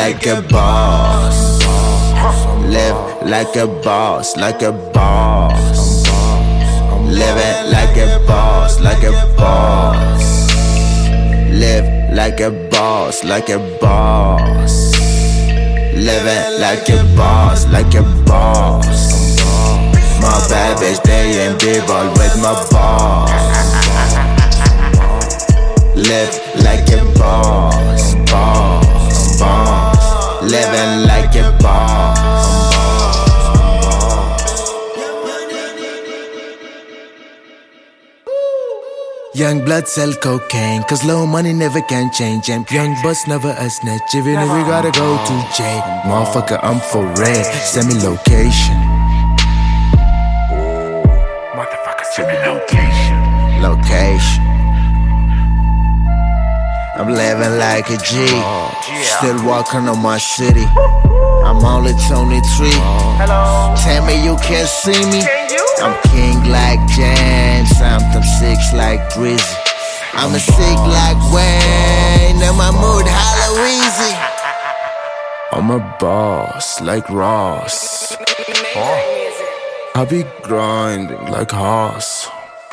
like a boss. Live like a boss, like a boss. Living like a boss, like a boss. Live like a boss, like a boss. Living like a boss, like a boss. My bad bitch, they in b-ball with my boss. Live like a boss, boss, boss. Living like a boss. Young blood sell cocaine, cause low money never can change. And young bus never a snitch, even if we gotta go to jail. Motherfucker, I'm for real, send me location. Motherfucker, send me location. Location. I'm living like a G, still walking on my city. I'm only 23. Tell me you can't see me. I'm king like James, I'm six like Drizzy. I'm a sick like Wayne, in my mood Halloween. I'm a boss like Ross. I be grinding like horse.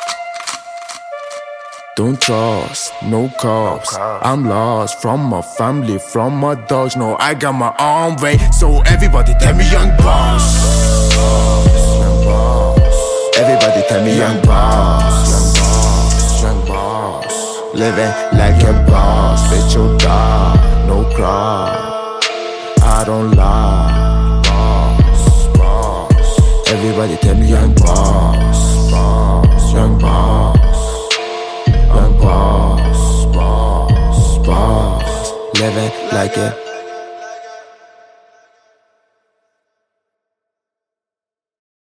Don't trust, no cops. I'm lost from my family, from my dogs. No, I got my own way, so everybody tell me young boss. Everybody tell me young boss. Young boss, young boss. Living like a boss, bitch you die, no cry. I don't lie. Boss, boss. Everybody tell me young boss. Boss, young boss. Young boss, boss, boss. Living like a